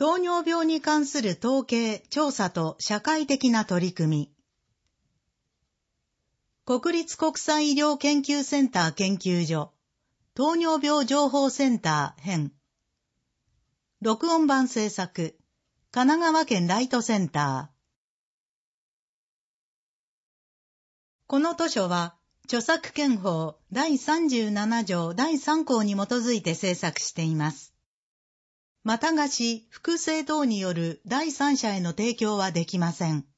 糖尿病に関する統計、調査と社会的な取り組み。国立国際医療研究センター研究所、糖尿病情報センター編。録音版制作、神奈川県ライトセンター。この図書は、著作権法第37条第3項に基づいて制作しています。また貸し、複製等による第三者への提供はできません。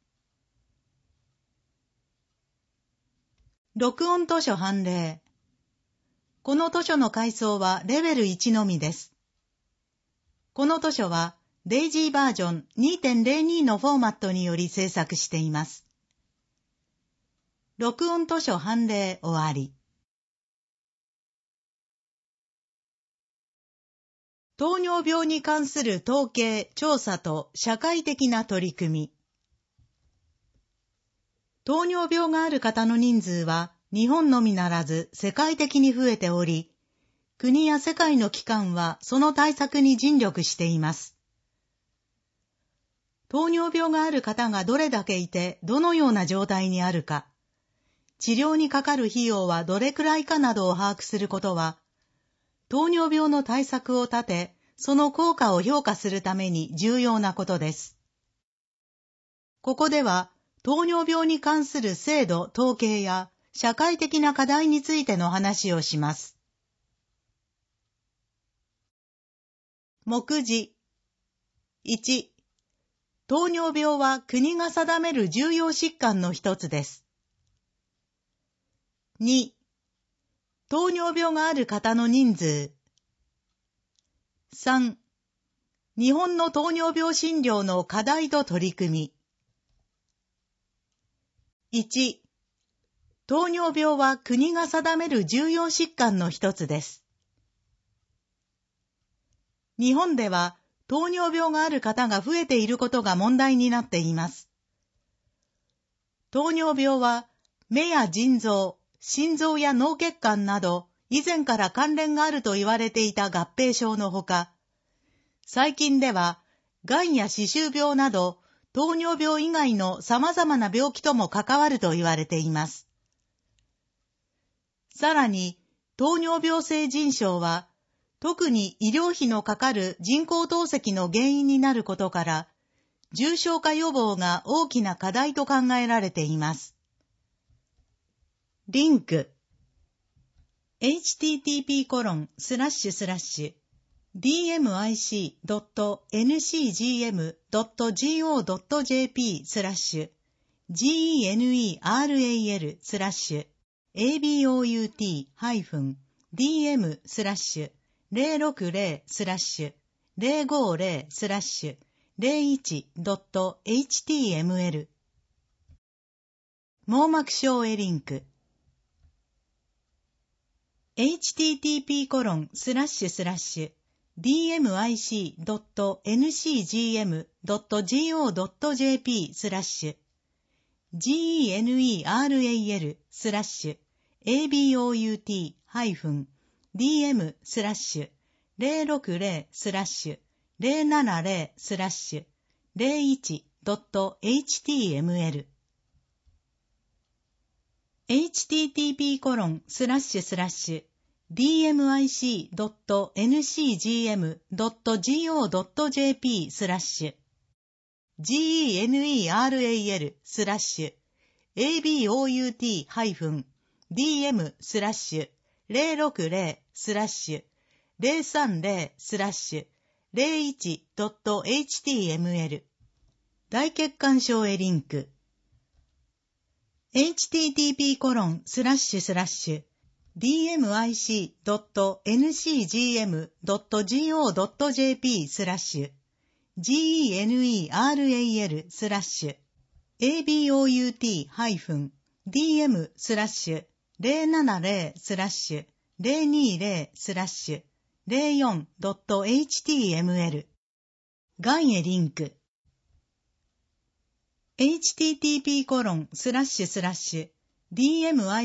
録音図書判例。この図書の階層はレベル1のみです。この図書は、デイジーバージョン 2.02 のフォーマットにより制作しています。録音図書判例終わり。糖尿病に関する統計、調査と社会的な取り組み。糖尿病がある方の人数は日本のみならず世界的に増えており、国や世界の機関はその対策に尽力しています。糖尿病がある方がどれだけいてどのような状態にあるか、治療にかかる費用はどれくらいかなどを把握することは、糖尿病の対策を立て、その効果を評価するために重要なことです。ここでは、糖尿病に関する制度、統計や社会的な課題についての話をします。目次。1、糖尿病は国が定める重要疾患の一つです。2、糖尿病がある方の人数。3、日本の糖尿病診療の課題と取り組み。1、糖尿病は国が定める重要疾患の一つです。日本では糖尿病がある方が増えていることが問題になっています。糖尿病は目や腎臓、心臓や脳血管など以前から関連があると言われていた合併症のほか、最近ではがんや歯周病など糖尿病以外の様々な病気とも関わると言われています。さらに糖尿病性腎症は特に医療費のかかる人工透析の原因になることから、重症化予防が大きな課題と考えられています。リンク dmic.dmout.jp/about/about/060/050/01.html 網膜省へリンクhttp://dmic.nCGM.go.jp/GENERAL/about/060/060/01.html http://dmic.nCGM.go.jp/GENERAL/about/060/060/001.html 大血管症へリンクhttp://about.nCGM.go.jp/about/020/040.html がんへリンク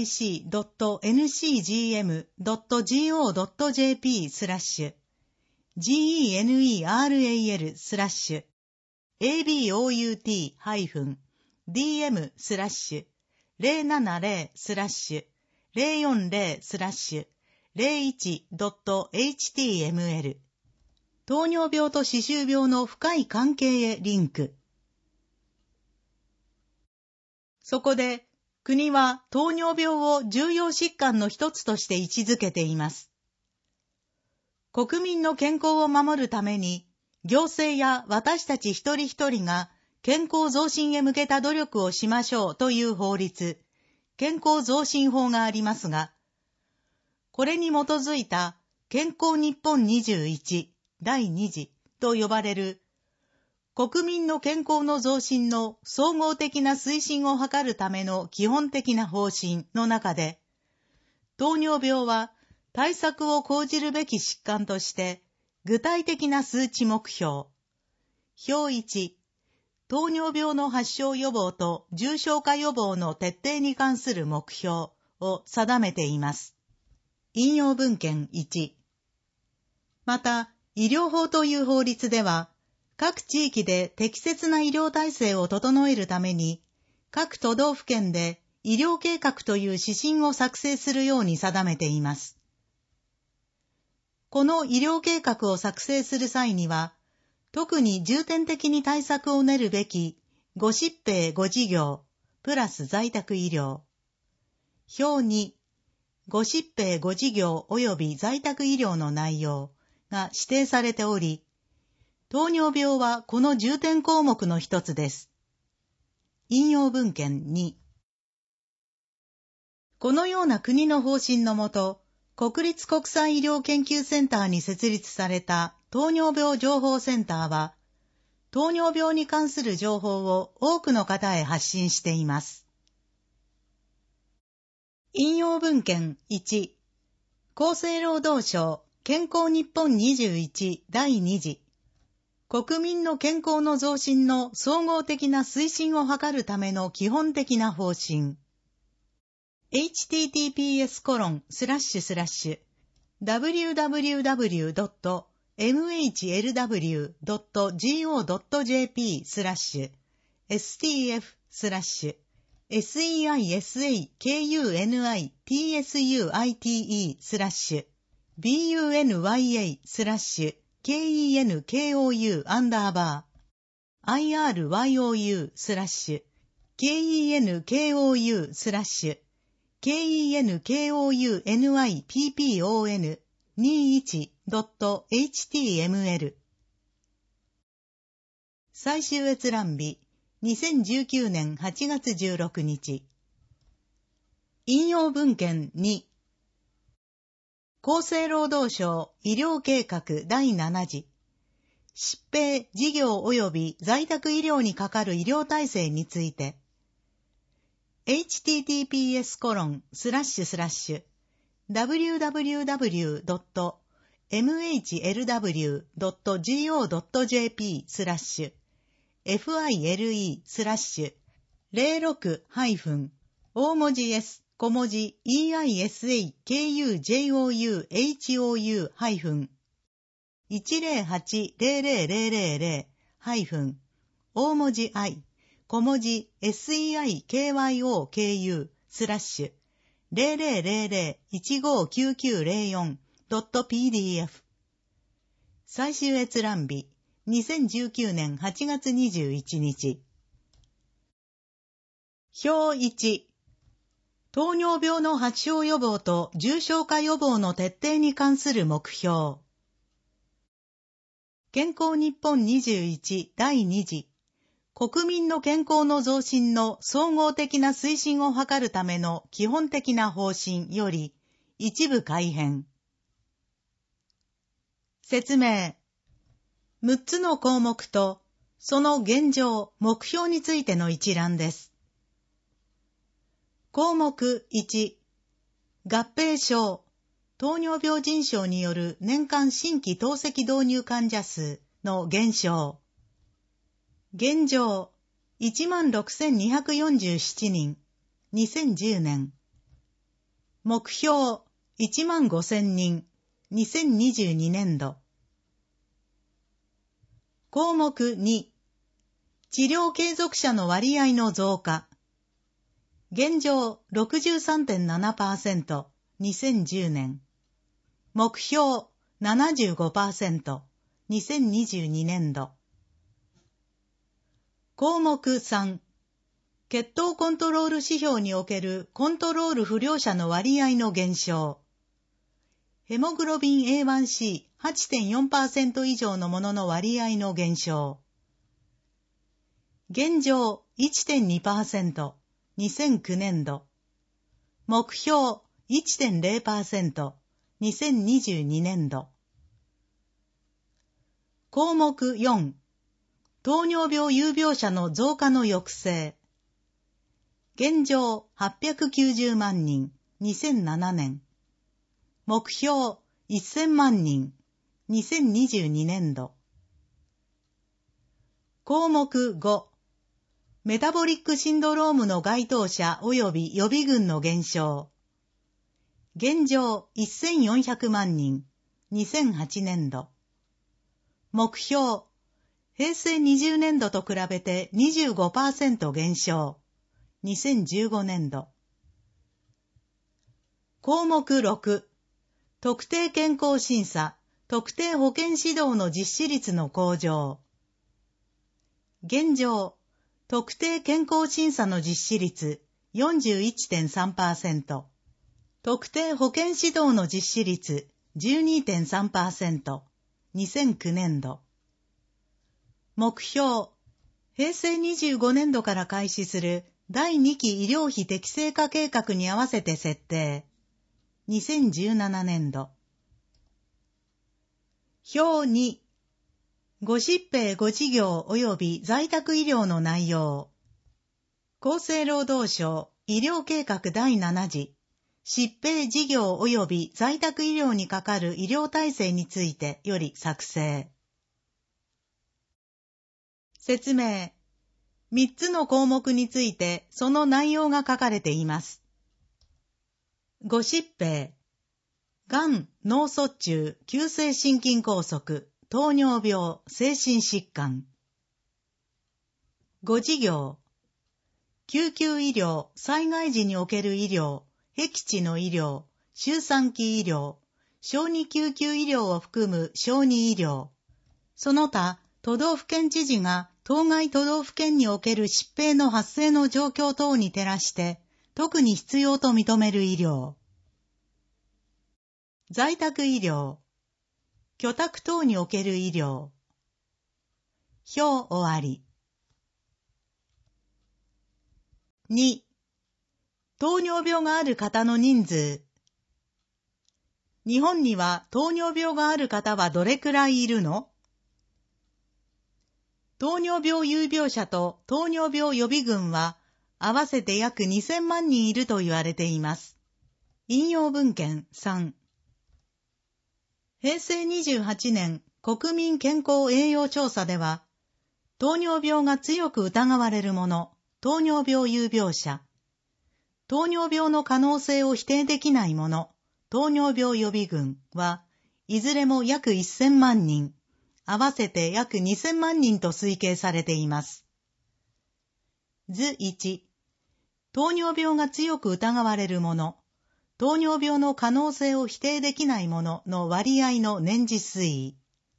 http://dmic.ncgm.go.jp/ GENERAL-ABOUT-DM/ABOUT/070-010/01.html 糖尿病と歯周病の深い関係へリンク。そこで、国は糖尿病を重要疾患の一つとして位置づけています。国民の健康を守るために、行政や私たち一人一人が健康増進へ向けた努力をしましょうという法律、健康増進法がありますが、これに基づいた健康日本21第2次と呼ばれる国民の健康の増進の総合的な推進を図るための基本的な方針の中で、糖尿病は対策を講じるべき疾患として、具体的な数値目標。表1、糖尿病の発症予防と重症化予防の徹底に関する目標を定めています。引用文献1。また、医療法という法律では、各地域で適切な医療体制を整えるために、各都道府県で医療計画という指針を作成するように定めています。この医療計画を作成する際には、特に重点的に対策を練るべき5疾病5事業、プラス在宅医療。表2、5疾病5事業及び在宅医療の内容が指定されており、糖尿病はこの重点項目の一つです。引用文献2。このような国の方針のもと、国立国際医療研究センターに設立された糖尿病情報センターは、糖尿病に関する情報を多くの方へ発信しています。引用文献1。厚生労働省健康日本21第2次。国民の健康の増進の総合的な推進を図るための基本的な方針。https://www.mhrw.gov.jp/BUNYA/KENKOU_PROJECT/KENKOUNI-PPON21.html 最終閲覧日2019年8月16日。引用文献2。厚生労働省医療計画第7次。疾病、事業及び在宅医療にかかる医療体制について、www.mhrw.gov.jp/file/06- 大文字 S 小文字 EISAKUJOU-100800- 大文字 I 小文字 SEIKYOKU/0000159904.pdf 最終閲覧日2019年8月21日。表1。糖尿病の発症予防と重症化予防の徹底に関する目標。健康日本21第2次。国民の健康の増進の総合的な推進を図るための基本的な方針より一部改編。説明。6つの項目とその現状、目標についての一覧です。項目1、合併症、糖尿病腎症による年間新規透析導入患者数の減少。現状、16,247 人、2010年。目標、15,000人、2022年度。 項目2、治療継続者の割合の増加。現状 63.7%、2010年。目標 75%、2022年度。項目3、血糖コントロール指標におけるコントロール不良者の割合の減少。ヘモグロビン A1C8.4% 以上のものの割合の減少。現状 1.2%、2009年度。目標 1.0%、2022年度。項目4、糖尿病有病者の増加の抑制。現状890万人、2007年。目標1000万人、2022年度。項目5、メタボリックシンドロームの該当者及び予備軍の減少。現状1400万人、2008年度。目標、平成20年度と比べて 25% 減少。2015年度。項目6、特定健康審査、特定保健指導の実施率の向上。現状、特定健康審査の実施率 41.3%、特定保健指導の実施率 12.3%、2009年度。目標、平成25年度から開始する第2期医療費適正化計画に合わせて設定。2017年度。表2、ご疾病ご事業及び在宅医療の内容。厚生労働省医療計画第7次、疾病事業及び在宅医療にかかる医療体制についてより作成。説明。3つの項目についてその内容が書かれています。ご疾病、がん、脳卒中、急性心筋梗塞、糖尿病、精神疾患。ご事業、救急医療、災害時における医療、僻地の医療、周産期医療、小児救急医療を含む小児医療、その他都道府県知事が当該都道府県における疾病の発生の状況等に照らして特に必要と認める医療。在宅医療、居宅等における医療。表終わり。2、糖尿病がある方の人数。日本には糖尿病がある方はどれくらいいるの？糖尿病有病者と糖尿病予備軍は合わせて約2000万人いると言われています。引用文献3。平成28年国民健康栄養調査では、糖尿病が強く疑われる者、糖尿病有病者、糖尿病の可能性を否定できない者、糖尿病予備軍はいずれも約1000万人、合わせて約2000万人と推計されています。図1、糖尿病が強く疑われる者、糖尿病の可能性を否定できない者の割合の年次推移。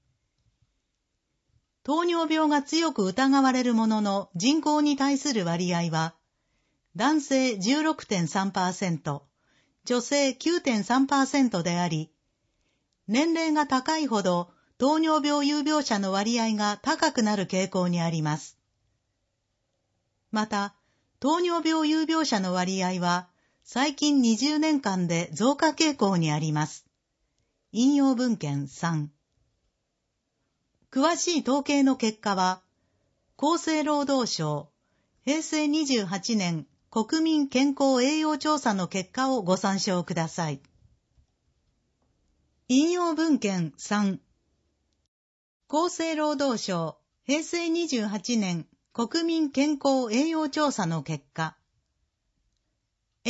糖尿病が強く疑われる者の人口に対する割合は、男性 16.3%、女性 9.3% であり、年齢が高いほど糖尿病有病者の割合が高くなる傾向にあります。また、糖尿病有病者の割合は、最近20年間で増加傾向にあります。引用文献3。詳しい統計の結果は、厚生労働省、平成28年国民健康栄養調査の結果をご参照ください。引用文献3。厚生労働省、平成28年国民健康栄養調査の結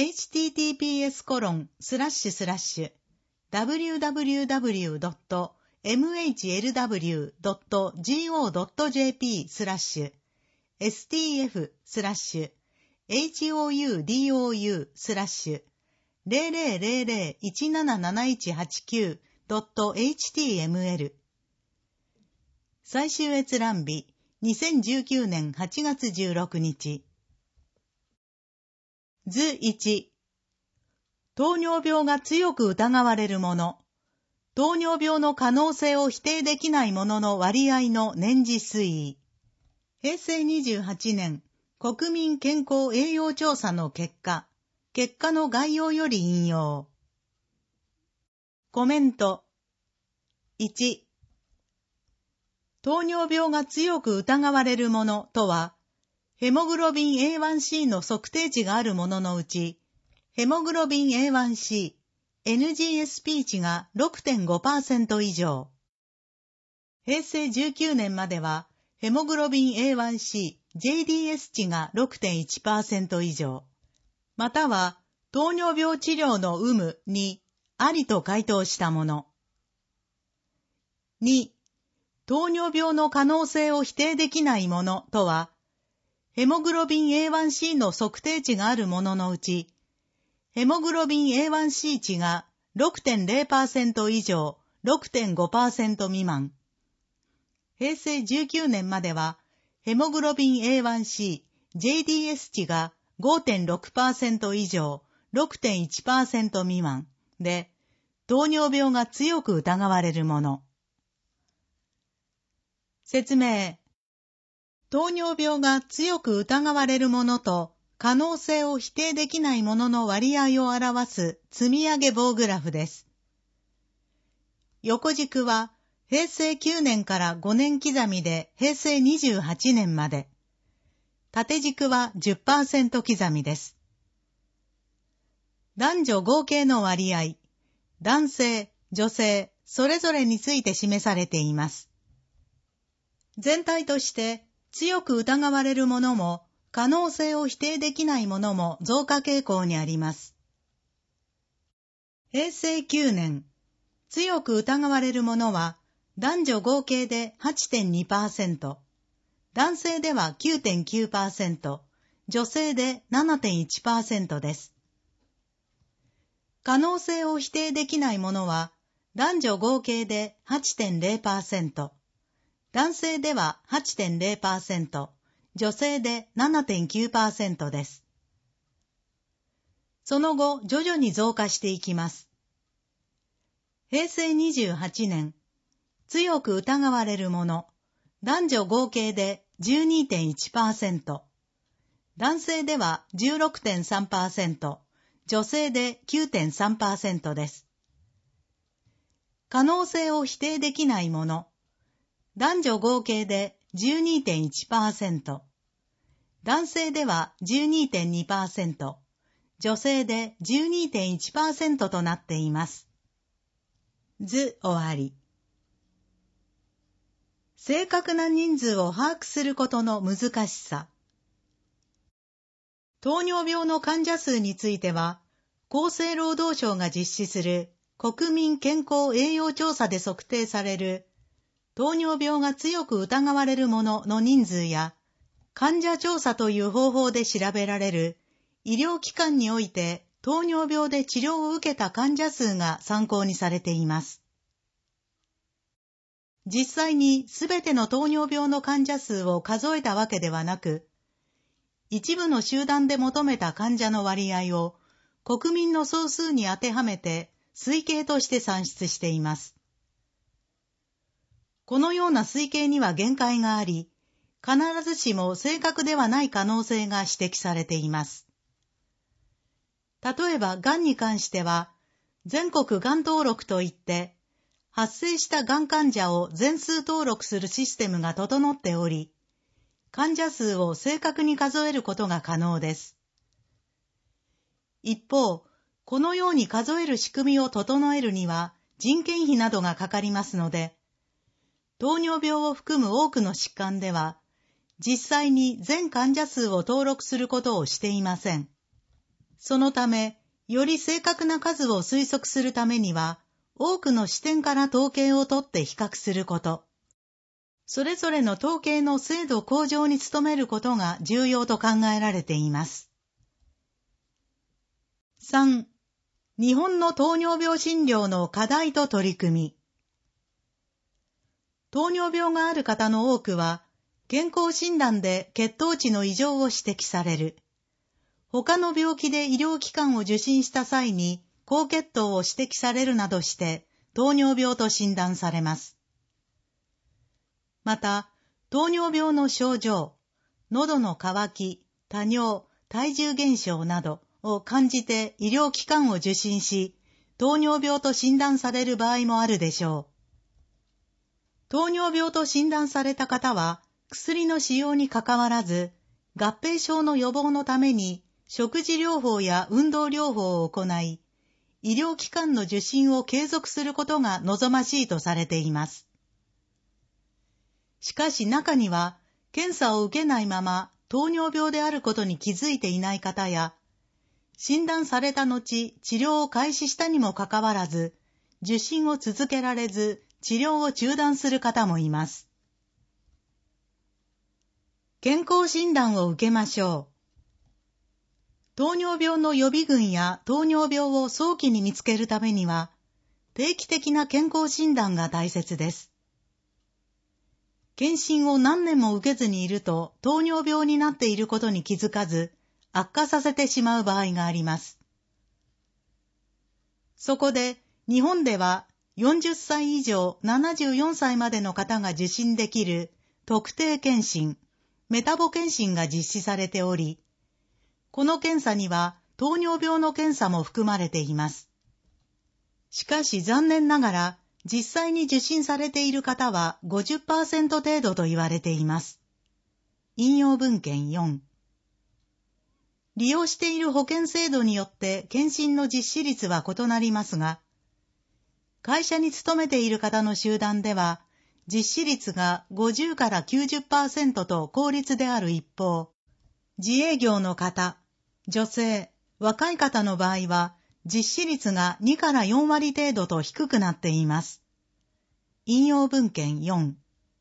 果。https://www.nhk stf/stf/houdou.jp/stf/00177189.html 最終閲覧日2019年8月16日。図1、糖尿病が強く疑われるもの。糖尿病の可能性を否定できないものの割合の年次推移。平成28年、国民健康栄養調査の結果の概要より引用。コメント。1、糖尿病が強く疑われるものとは、ヘモグロビン A1C の測定値があるもののうち、ヘモグロビン A1C、NGSP 値が 6.5% 以上。平成19年までは、ヘモグロビン A1C、JDS 値が 6.1% 以上。または、糖尿病治療の有無にありと回答したもの。2、糖尿病の可能性を否定できないものとは、ヘモグロビン A1C の測定値があるもののうち、ヘモグロビン A1C 値が 6.0% 以上、6.5% 未満。平成19年までは、ヘモグロビン A1C、JDS 値が 5.6% 以上、6.1% 未満で、糖尿病が強く疑われるもの。説明。糖尿病が強く疑われるものと可能性を否定できないものの割合を表す積み上げ棒グラフです。横軸は平成9年から5年刻みで平成28年まで。縦軸は 10% 刻みです。男女合計の割合、男性、女性、それぞれについて示されています。全体として強く疑われるものも可能性を否定できないものも増加傾向にあります。平成9年、強く疑われるものは男女合計で 8.2%、男性では 9.9%、女性で 7.1% です。可能性を否定できないものは男女合計で 8.0%、男性では 8.0%、女性で 7.9% です。その後、徐々に増加していきます。平成28年、強く疑われるもの、男女合計で 12.1%、男性では 16.3%、女性で 9.3% です。可能性を否定できないもの、男女合計で 12.1%、男性では 12.2%、女性で 12.1% となっています。図終わり。正確な人数を把握することの難しさ。糖尿病の患者数については、厚生労働省が実施する国民健康栄養調査で測定される糖尿病が強く疑われるものの人数や、患者調査という方法で調べられる医療機関において糖尿病で治療を受けた患者数が参考にされています。実際にすべての糖尿病の患者数を数えたわけではなく、一部の集団で求めた患者の割合を国民の総数に当てはめて推計として算出しています。このような推計には限界があり、必ずしも正確ではない可能性が指摘されています。例えば、がんに関しては、全国がん登録といって、発生したがん患者を全数登録するシステムが整っており、患者数を正確に数えることが可能です。一方、このように数える仕組みを整えるには人件費などがかかりますので、糖尿病を含む多くの疾患では、実際に全患者数を登録することをしていません。そのため、より正確な数を推測するためには、 多くの視点から統計を取って比較すること。それぞれの統計の精度向上に努めることが重要と考えられています。3. 日本の糖尿病診療の課題と取り組み。糖尿病がある方の多くは、健康診断で血糖値の異常を指摘される。他の病気で医療機関を受診した際に高血糖を指摘されるなどして糖尿病と診断されます。また、糖尿病の症状、喉の渇き、多尿、体重減少などを感じて医療機関を受診し、糖尿病と診断される場合もあるでしょう。糖尿病と診断された方は、薬の使用にかかわらず、合併症の予防のために食事療法や運動療法を行い、医療機関の受診を継続することが望ましいとされています。しかし中には、検査を受けないまま糖尿病であることに気づいていない方や、診断された後、治療を開始したにもかかわらず、受診を続けられず、治療を中断する方もいます。健康診断を受けましょう。糖尿病の予備軍や糖尿病を早期に見つけるためには、定期的な健康診断が大切です。検診を何年も受けずにいると糖尿病になっていることに気づかず、悪化させてしまう場合があります。そこで、日本では40歳以上74歳までの方が受診できる特定健診、メタボ検診が実施されており、この検査には糖尿病の検査も含まれています。しかし残念ながら、実際に受診されている方は 50% 程度と言われています。引用文献4。利用している保険制度によって検診の実施率は異なりますが、会社に勤めている方の集団では、実施率が50から 90% と高率である一方、自営業の方、女性、若い方の場合は、実施率が2から4割程度と低くなっています。引用文献4。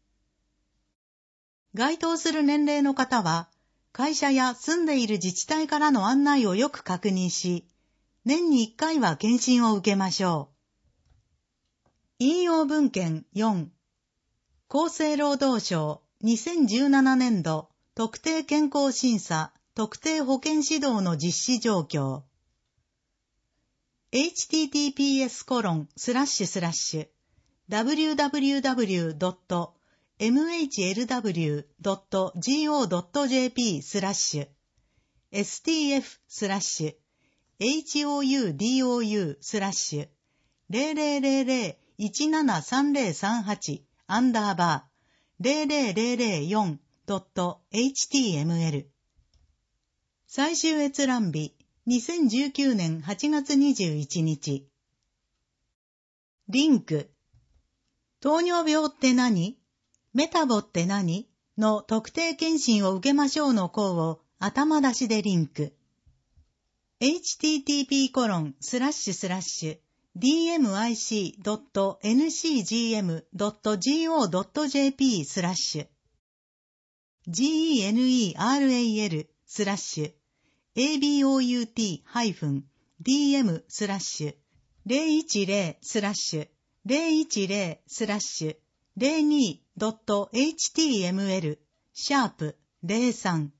該当する年齢の方は、会社や住んでいる自治体からの案内をよく確認し、年に1回は検診を受けましょう。引用文献4。厚生労働省2017年度特定健康審査特定保険指導の実施状況。https://www.mhlw.gov.jp/stf/0004.html 最終閲覧日2019年8月21日。リンク。糖尿病って何？メタボって何？の特定検診を受けましょうの項を頭出しでリンク。http://dmic.neral/about-dm/general/010-02.html#03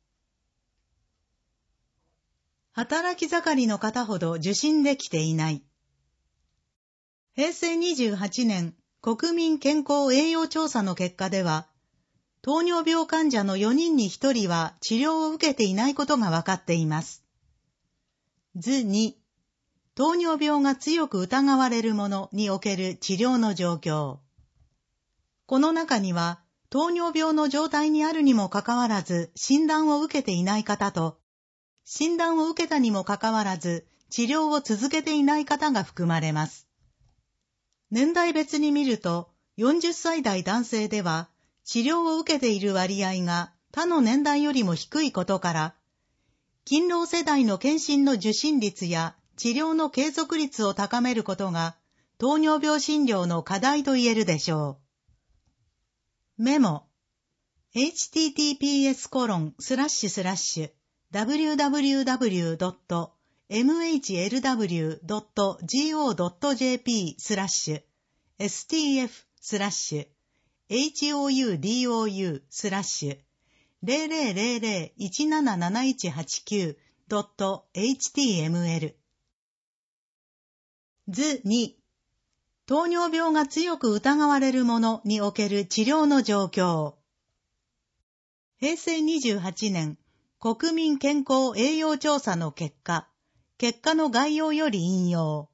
働き盛りの方ほど受診できていない。平成28年国民健康栄養調査の結果では、糖尿病患者の4人に1人は治療を受けていないことが分かっています。図2、糖尿病が強く疑われるものにおける治療の状況。この中には、糖尿病の状態にあるにもかかわらず診断を受けていない方と、診断を受けたにもかかわらず治療を続けていない方が含まれます。年代別に見ると、40歳代男性では、治療を受けている割合が他の年代よりも低いことから、勤労世代の検診の受診率や治療の継続率を高めることが、 糖尿病診療の課題と言えるでしょう。メモ https://www.mhrw.gov.jp/stf/houdou/00177189.html 図2、糖尿病が強く疑われるものにおける治療の状況。平成28年、国民健康栄養調査の結果の概要より引用。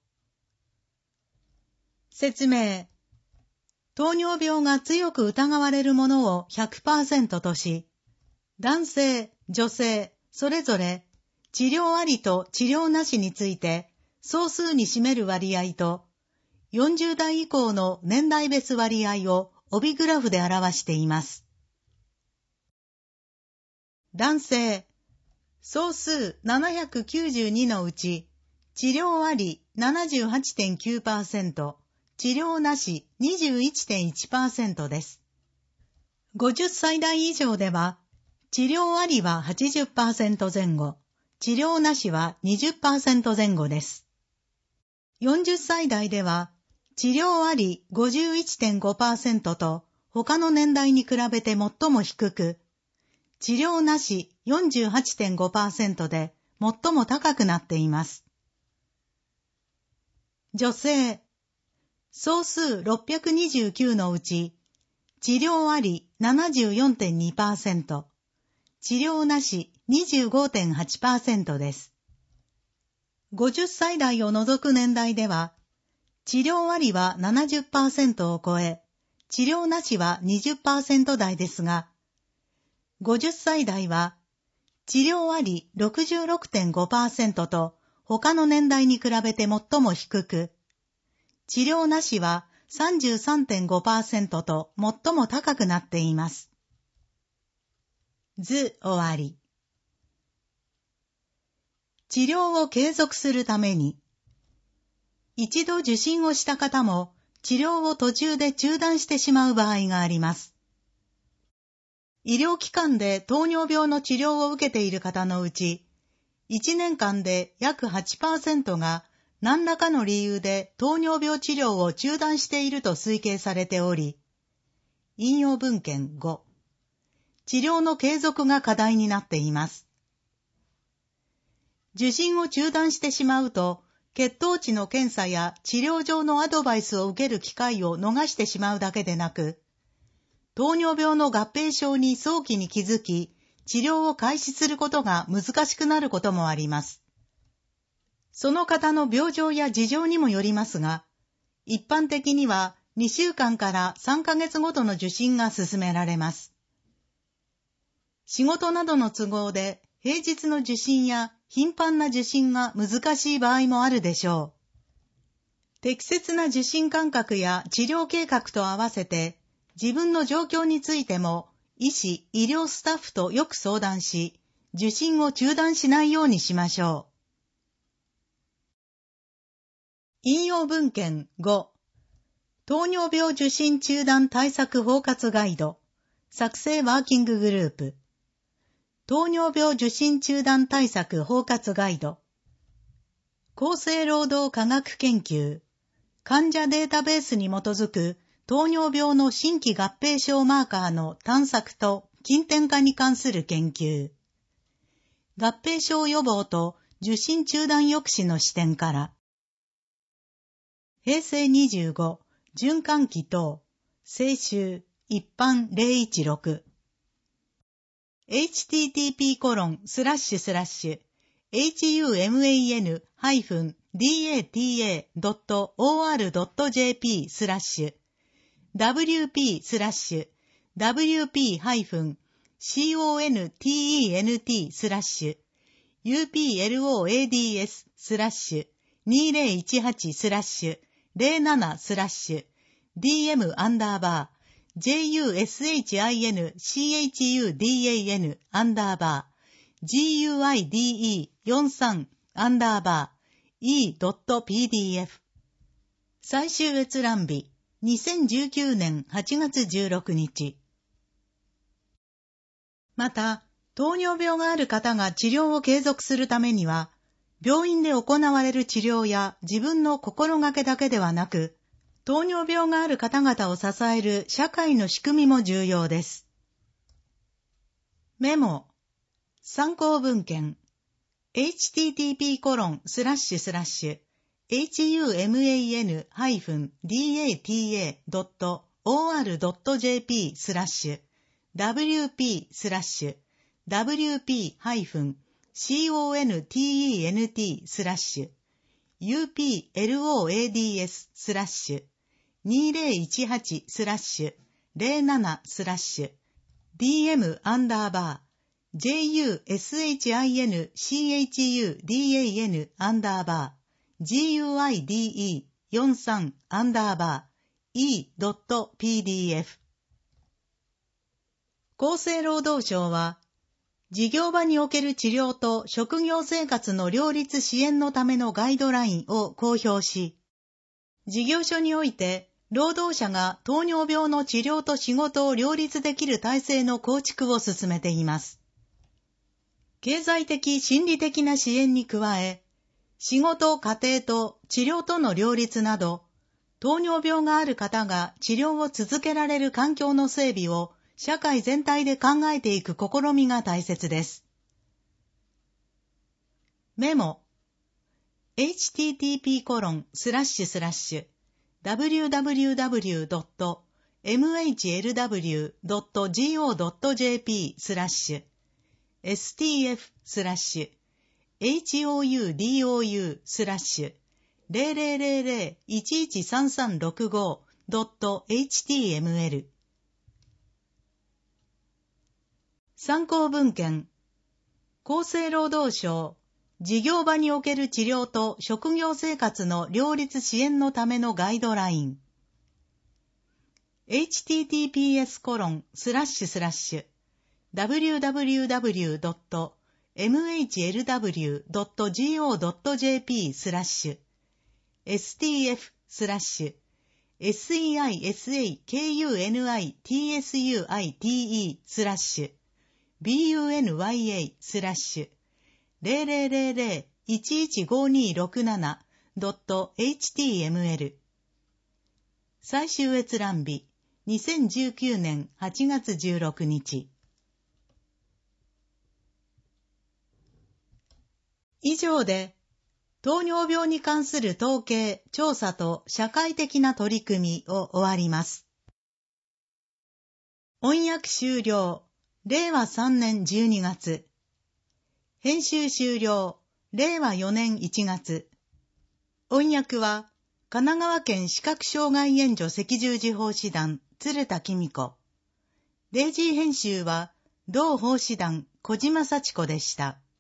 説明。糖尿病が強く疑われるものを 100% とし、男性、女性、それぞれ治療ありと治療なしについて総数に占める割合と、40代以降の年代別割合を帯グラフで表しています。男性、総数792のうち、治療あり 78.9%、治療なし 21.1% です。50歳代以上では、治療ありは 80% 前後、治療なしは 20% 前後です。40歳代では、治療あり 51.5% と他の年代に比べて最も低く、治療なし 48.5% で最も高くなっています。女性、総数629のうち、治療あり 74.2%、治療なし 25.8% です。50歳代を除く年代では、治療ありは 70% を超え、治療なしは 20% 台ですが、50歳代は治療あり 66.5% と他の年代に比べて最も低く、治療なしは 33.5% と最も高くなっています。図終わり。治療を継続するために、一度受診をした方も治療を途中で中断してしまう場合があります。医療機関で糖尿病の治療を受けている方のうち、1年間で約 8% が何らかの理由で糖尿病治療を中断していると推計されており、引用文献5、治療の継続が課題になっています。受診を中断してしまうと、血糖値の検査や治療上のアドバイスを受ける機会を逃してしまうだけでなく、糖尿病の合併症に早期に気づき、治療を開始することが難しくなることもあります。その方の病状や事情にもよりますが、一般的には2週間から3ヶ月ごとの受診が勧められます。仕事などの都合で平日の受診や頻繁な受診が難しい場合もあるでしょう。適切な受診間隔や治療計画と合わせて、自分の状況についても医師・医療スタッフとよく相談し、受診を中断しないようにしましょう。引用文献5、糖尿病受診中断対策包括ガイド、作成ワーキンググループ。糖尿病受診中断対策包括ガイド。厚生労働科学研究。患者データベースに基づく糖尿病の新規合併症マーカーの探索と近典化に関する研究。合併症予防と受診中断抑止の視点から。平成25、循環器等、清集、一般016。http://wp/uploads/dm_juice/2018/07/DM_GUIDE43_e.pdf 最終閲覧日、2019年8月16日。また、糖尿病がある方が治療を継続するためには、病院で行われる治療や自分の心がけだけではなく、糖尿病がある方々を支える社会の仕組みも重要です。メモ、参考文献、www.http://juipero-ds/2021/07/DME-JUSHICE-2020-E.pdf 厚生労働省は、事業場における治療と職業生活の両立支援のためのガイドラインを公表し、事業所において労働者が糖尿病の治療と仕事を両立できる体制の構築を進めています。経済的・心理的な支援に加え、仕事・家庭と治療との両立など、糖尿病がある方が治療を続けられる環境の整備を社会全体で考えていく試みが大切です。メモ、http://www.mhlw.go.jp/stf/houdou/stf/houdou/HTML 参考文献、厚生労働省事業場における治療と職業生活の両立支援のためのガイドライン。http://www.mhlw.go.jp/bunya/bunya/bunya/0001192670.html 最終閲覧日、2019年8月16日。以上で、糖尿病に関する統計、調査と社会的な取り組みを終わります。翻訳終了、令和3年12月。編集終了、令和4年1月。翻訳は、神奈川県視覚障害援助赤十字奉仕団、鶴田紀美子。デイジー編集は、同奉仕団、小島幸子でした。